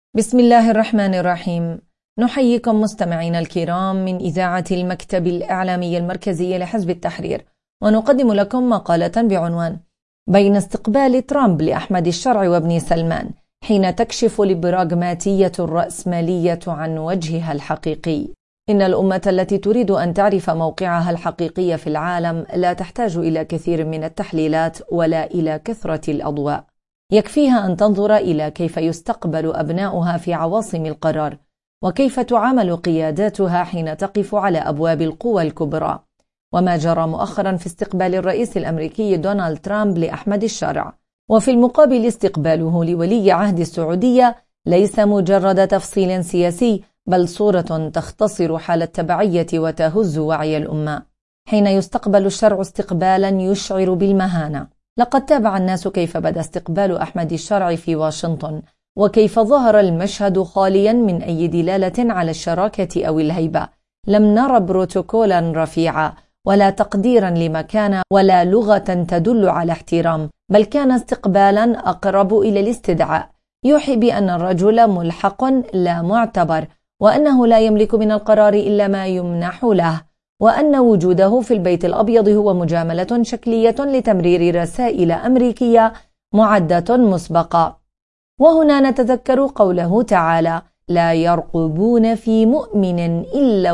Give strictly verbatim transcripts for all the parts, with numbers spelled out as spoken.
بسم الله الرحمن الرحيم. نحييكم مستمعينا الكرام من إذاعة المكتب الإعلامي المركزي لحزب التحرير، ونقدم لكم مقالة بعنوان بين استقبال ترامب لأحمد الشرع وابن سلمان حين تكشف البراغماتية الرأسمالية عن وجهها الحقيقي. إن الأمة التي تريد أن تعرف موقعها الحقيقي في العالم لا تحتاج إلى كثير من التحليلات ولا إلى كثرة الأضواء، يكفيها أن تنظر إلى كيف يستقبل أبناؤها في عواصم القرار، وكيف تعامل قياداتها حين تقف على أبواب القوى الكبرى، وما جرى مؤخرا في استقبال الرئيس الأمريكي دونالد ترامب لأحمد الشرع، وفي المقابل استقباله لولي عهد السعودية ليس مجرد تفصيل سياسي، بل صورة تختصر حال التبعية وتهز وعي الأمة. حين يستقبل الشرع استقبالا يشعر بالمهانة. لقد تابع الناس كيف بدا استقبال أحمد الشرع في واشنطن، وكيف ظهر المشهد خاليا من أي دلالة على الشراكة أو الهيبة. لم نرى بروتوكولا رفيعا ولا تقديرا لمكانة ولا لغة تدل على احترام، بل كان استقبالا أقرب إلى الاستدعاء، يوحي بأن الرجل ملحق لا معتبر، وأنه لا يملك من القرار إلا ما يمنح له، وأن وجوده في البيت الأبيض هو مجاملة شكلية لتمرير رسائل أمريكية معدة مسبقة. وهنا نتذكر قوله تعالى: لا يرقبون في مؤمن إلا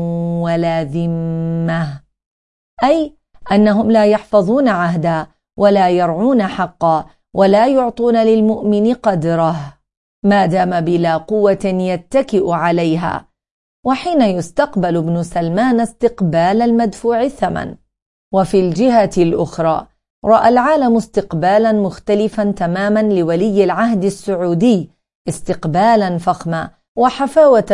ولا ذمة، أي أنهم لا يحفظون عهدا ولا يرعون حقا ولا يعطون للمؤمن قدره ما دام بلا قوة يتكئ عليها. وحين يستقبل ابن سلمان استقبال المدفوع الثمن. وفي الجهة الأخرى رأى العالم استقبالا مختلفا تماما لولي العهد السعودي، استقبالا فخما وحفاوة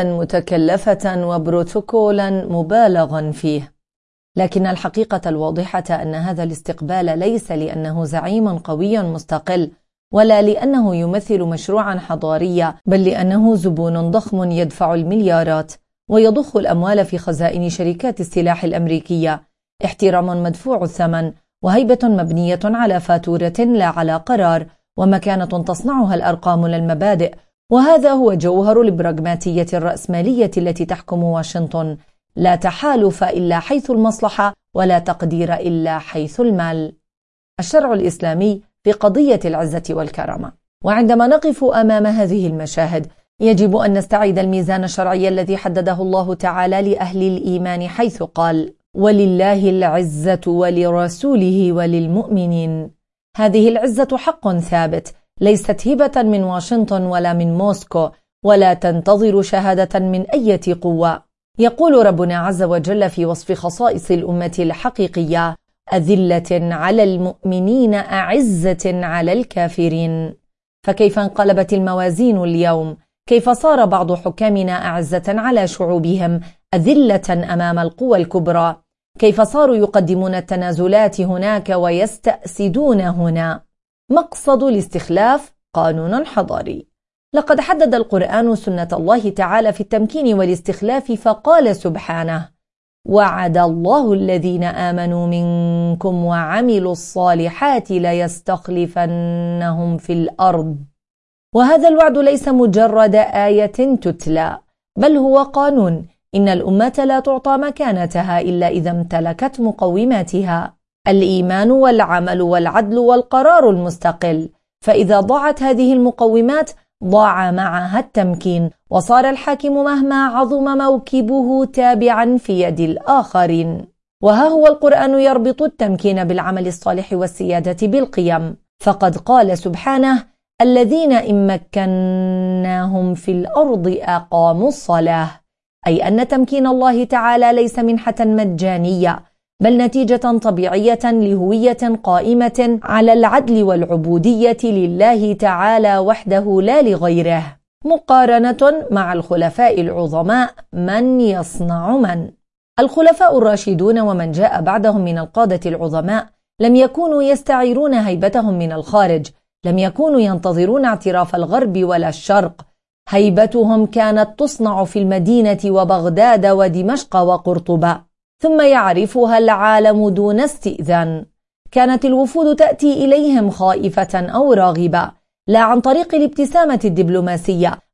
متكلفة وبروتوكولا مبالغا فيه. لكن الحقيقة الواضحة أن هذا الاستقبال ليس لأنه زعيم قوي مستقل، ولا لأنه يمثل مشروعا حضاريا، بل لأنه زبون ضخم يدفع المليارات ويضخ الأموال في خزائن شركات السلاح الأمريكية، احترام مدفوع الثمن، وهيبة مبنية على فاتورة لا على قرار، ومكانة تصنعها الأرقام لا المبادئ. وهذا هو جوهر البراغماتية الرأسمالية التي تحكم واشنطن: لا تحالف إلا حيث المصلحة، ولا تقدير إلا حيث المال. الشرع الإسلامي في قضية العزة والكرامة. وعندما نقف أمام هذه المشاهد يجب أن نستعيد الميزان الشرعي الذي حدده الله تعالى لأهل الإيمان، حيث قال: ولله العزة ولرسوله وللمؤمنين. هذه العزة حق ثابت، ليست هبة من واشنطن ولا من موسكو، ولا تنتظر شهادة من أي قوة. يقول ربنا عز وجل في وصف خصائص الأمة الحقيقية: أذلة على المؤمنين أعزة على الكافرين. فكيف انقلبت الموازين اليوم؟ كيف صار بعض حكامنا أعزة على شعوبهم، أذلة أمام القوى الكبرى؟ كيف صاروا يقدمون التنازلات هناك ويستأسدون هنا؟ مقصد الاستخلاف قانون حضاري. لقد حدد القرآن سنة الله تعالى في التمكين والاستخلاف، فقال سبحانه: وعد الله الذين آمنوا منكم وعملوا الصالحات ليستخلفنهم في الأرض. وهذا الوعد ليس مجرد آية تتلى، بل هو قانون. إن الأمة لا تعطى مكانتها إلا إذا امتلكت مقوماتها: الإيمان والعمل والعدل والقرار المستقل. فإذا ضاعت هذه المقومات ضاع معها التمكين، وصار الحاكم مهما عظم موكبه تابعا في يد الآخرين. وها هو القرآن يربط التمكين بالعمل الصالح والسيادة بالقيم، فقد قال سبحانه: الذين إن مكناهم في الأرض أقاموا الصلاة. أي أن تمكين الله تعالى ليس منحة مجانية، بل نتيجة طبيعية لهوية قائمة على العدل والعبودية لله تعالى وحده لا لغيره، مقارنة مع الخلفاء العظماء من يصنع من. الخلفاء الراشدون ومن جاء بعدهم من القادة العظماء لم يكونوا يستعيرون هيبتهم من الخارج، لم يكونوا ينتظرون اعتراف الغرب ولا الشرق. هيبتهم كانت تصنع في المدينة وبغداد ودمشق وقرطبة، ثم يعرفها العالم دون استئذان. كانت الوفود تأتي إليهم خائفة أو راغبة، لا عن طريق الابتسامة الدبلوماسية،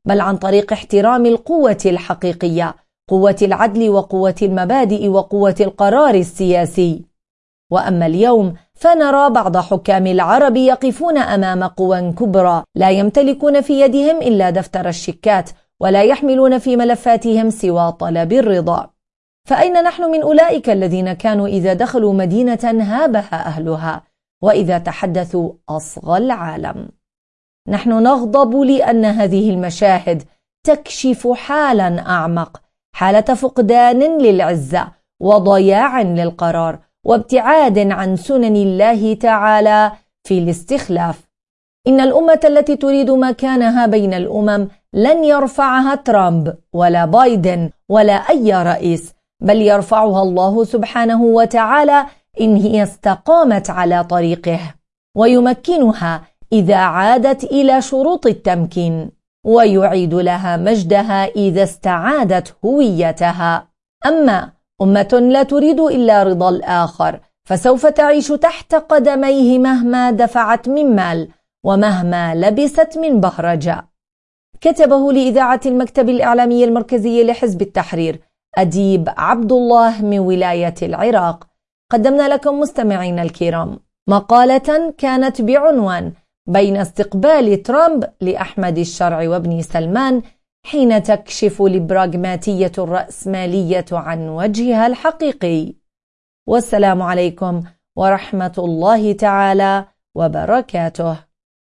بل عن طريق احترام القوة الحقيقية، قوة العدل وقوة المبادئ وقوة القرار السياسي. وأما اليوم فنرى بعض حكام العرب يقفون أمام قوى كبرى لا يمتلكون في يدهم إلا دفتر الشيكات، ولا يحملون في ملفاتهم سوى طلب الرضا. فأين نحن من أولئك الذين كانوا إذا دخلوا مدينة هابها أهلها، وإذا تحدثوا أصغى العالم؟ نحن نغضب لأن هذه المشاهد تكشف حالا أعمق، حالة فقدان للعزة وضياع للقرار وابتعاد عن سنن الله تعالى في الاستخلاف. إن الأمة التي تريد مكانها بين الأمم لن يرفعها ترامب ولا بايدن ولا أي رئيس، بل يرفعها الله سبحانه وتعالى إن هي استقامت على طريقه، ويمكنها إذا عادت إلى شروط التمكين، ويعيد لها مجدها إذا استعادت هويتها. أما أمة لا تريد إلا رضا الآخر فسوف تعيش تحت قدميه مهما دفعت من مال ومهما لبست من بهرجة. كتبه لإذاعة المكتب الإعلامي المركزي لحزب التحرير أديب عبد الله من ولاية العراق. قدمنا لكم مستمعين الكرام مقالة كانت بعنوان بين استقبال ترامب لأحمد الشرع وابن سلمان حين تكشف البراغماتية الرأسمالية عن وجهها الحقيقي. والسلام عليكم ورحمة الله تعالى وبركاته.